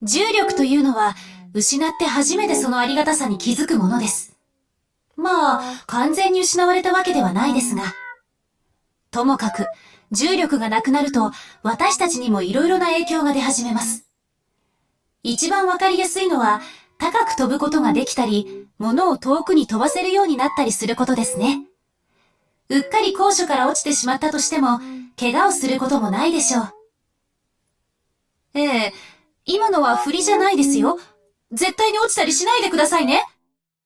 重力というのは、失って初めてそのありがたさに気づくものです。まあ、完全に失われたわけではないですが。ともかく、重力がなくなると、私たちにもいろいろな影響が出始めます。一番わかりやすいのは、高く飛ぶことができたり、物を遠くに飛ばせるようになったりすることですね。うっかり高所から落ちてしまったとしても、怪我をすることもないでしょう。ええ、今のは振りじゃないですよ。絶対に落ちたりしないでくださいね。